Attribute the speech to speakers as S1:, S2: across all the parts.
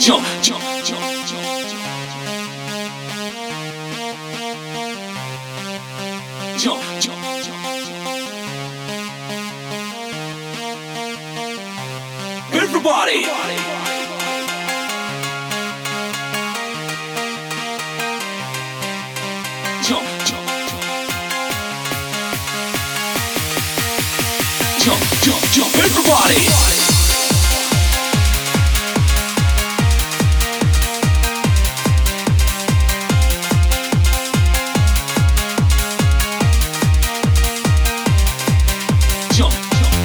S1: jump, jump, jump, jump, jump, everybody. Jump, jump, jump, jump, jump, everybody. Jump, jump.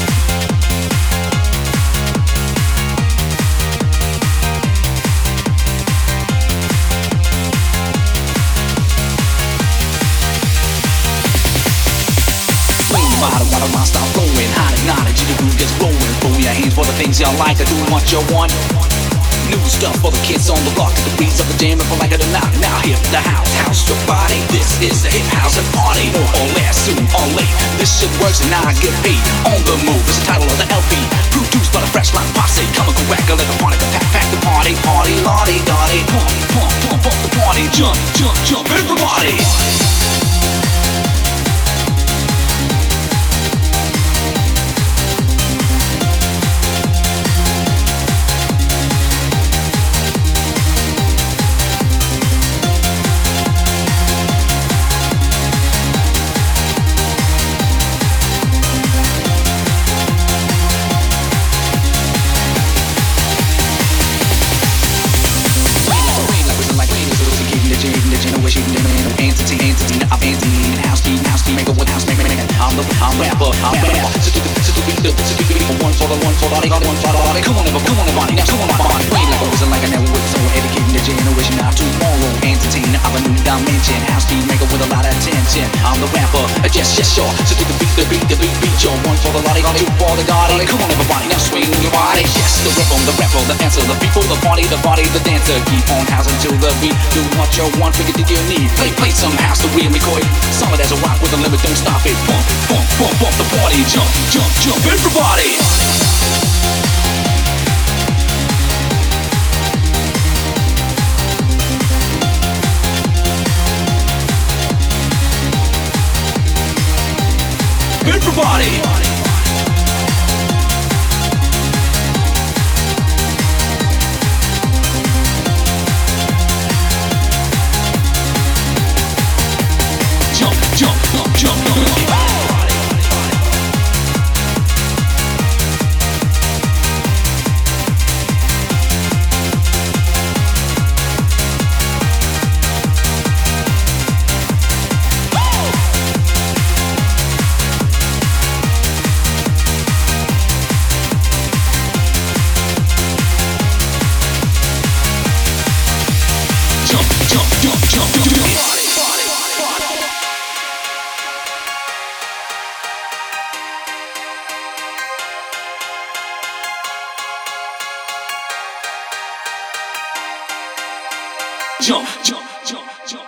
S1: Bottom, water, my start flowing. Hot acknowledge, the groove gets blowing. Throw your hands for the things you like. I do what you want. New stuff for the kids on the block. To the beats of the jam, if I like it or not. Now hit the house, house your body. This is the hip house and party. More or less, soon or late. This shit works and I get paid. On the move is the title of the LP. Produced by the Fresh Line Posse. Come and correct, let the party pack, pack the party. Party, lottie, dottie. Pump, pump, pump up the party. Jump, jump, jump, everybody. I'm rapper, so do the beat, one for the body, come on everybody, now come on everybody. Rain like a wizard, like a network, so educating the generation. Now tomorrow, entertain of a new dimension. House beat maker with a lot of attention. I'm the rapper, yes, sure. So do the beat, yo. One for the body, two for the body. Come on everybody, now swing your body. Yes, the rhythm, the rapper, the answer, the beat for the body, the dancer. Keep on housing to the beat. Do what you want, figure that you need. Play some house to really McCoy. Solid as a rock with a limit, don't stop it. Bump, bump, bump, bump the party. Jump, jump, jump, everybody. Everybody. Jump, jump, jump, jump, jump. Jump, jump, jump, jump.